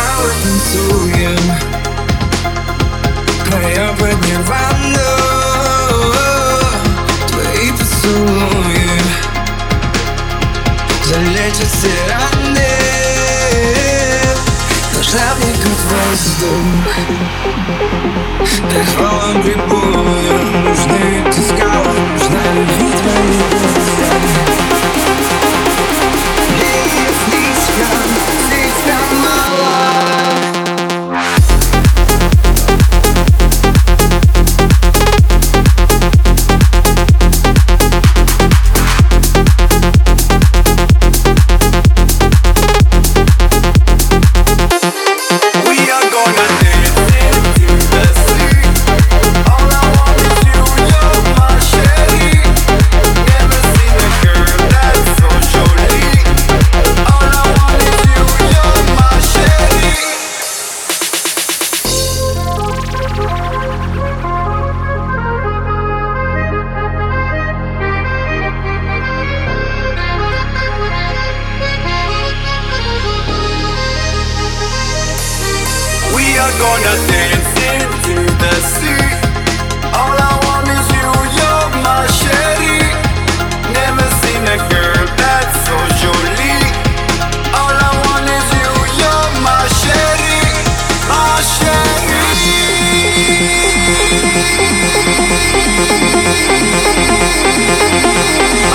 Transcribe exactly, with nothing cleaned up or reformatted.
скалы танцуем, края под нирвану. Твои поцелуи залечат все раны. Нужна мне как воздух, эхом прибоя. Нужны эти скалы, нужна любви твоя. We are gonna dance into the sea. All I want is you, you're my sherry. Never seen a girl that's so jolie. All I want is you, you're my sherry, my sherry.